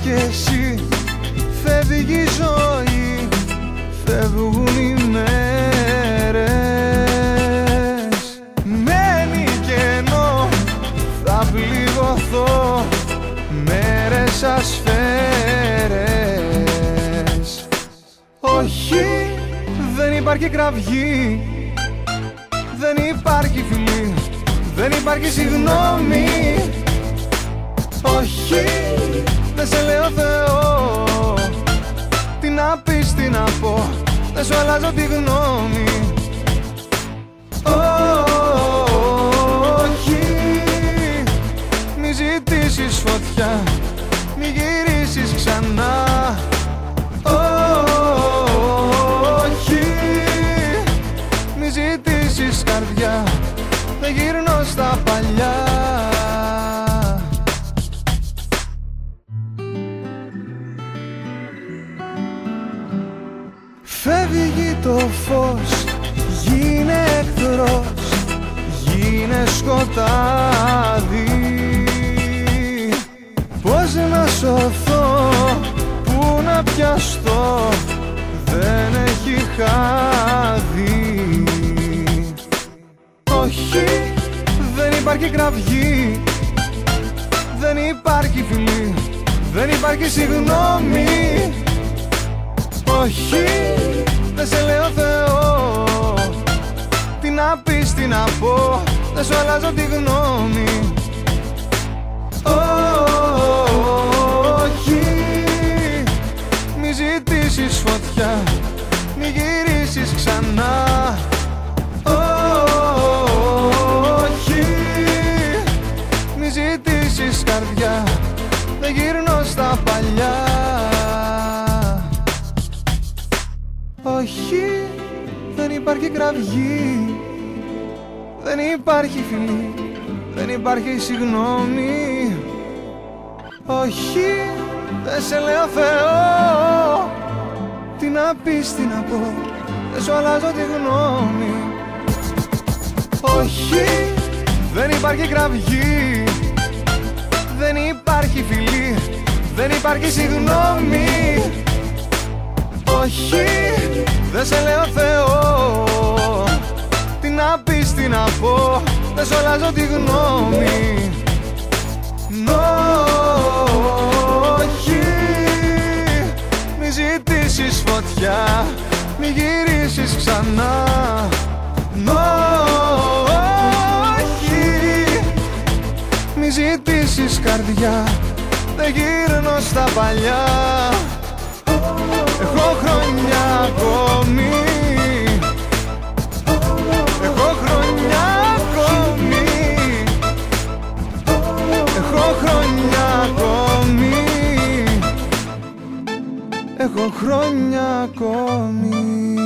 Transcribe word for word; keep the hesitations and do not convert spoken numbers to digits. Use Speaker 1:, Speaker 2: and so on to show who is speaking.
Speaker 1: κι εσύ. Φεύγει η ζωή, φεύγουν οι μέρες. Μένει κενό, θα πληγωθώ, μέρες ασφαίρες. Όχι, δεν υπάρχει κραυγή, δεν υπάρχει φιλή, δεν υπάρχει συγγνώμη. Όχι, δεν σε λέω Θεό, τι να πεις, τι να πω, δεν σου αλλάζω τη γνώμη. Όχι, μη ζητήσεις φωτιά, μη γυρίσεις ξανά. Όχι, μη ζητήσεις καρδιά, δεν γυρνώ στα παλιά. Φεύγει το φως, γίνε εχθρός, γίνε σκοτάδι. Πώς να σωθώ, πού να πιαστώ, δεν έχει χάδι. Όχι, δεν υπάρχει κραυγή, δεν υπάρχει φιλή, δεν υπάρχει συγγνώμη. Όχι, δεν σε λέω Θεό, τι να πεις, τι να πω, δεν σου αλλάζω τη γνώμη. Όχι, μη ζητήσεις φωτιά, μη γυρίσεις ξανά. Όχι, μη ζητήσεις καρδιά, δεν γυρνώ στα παλιά. Όχι, δεν υπάρχει κραυγή, δεν υπάρχει φιλή, δεν υπάρχει συγγνώμη. Όχι, δεν σε λέω Θεό, τι να πεις, τι να πω, δεν σου αλλάζω τη γνώμη. Όχι, δεν υπάρχει κραυγή, δεν υπάρχει φιλή, δεν υπάρχει συγγνώμη. Όχι, δεν σε λέω Θεό, τι να πεις, τι να πω, δεν σου αλλάζω τη γνώμη. Όχι, μη ζητήσεις φωτιά, μη γυρίσεις ξανά. Όχι, μη ζητήσεις καρδιά, δεν γύρνω στα παλιά. Έχω χρόνια ακόμη, έχω χρόνια ακόμη, έχω χρόνια ακόμη, έχω χρόνια ακόμη.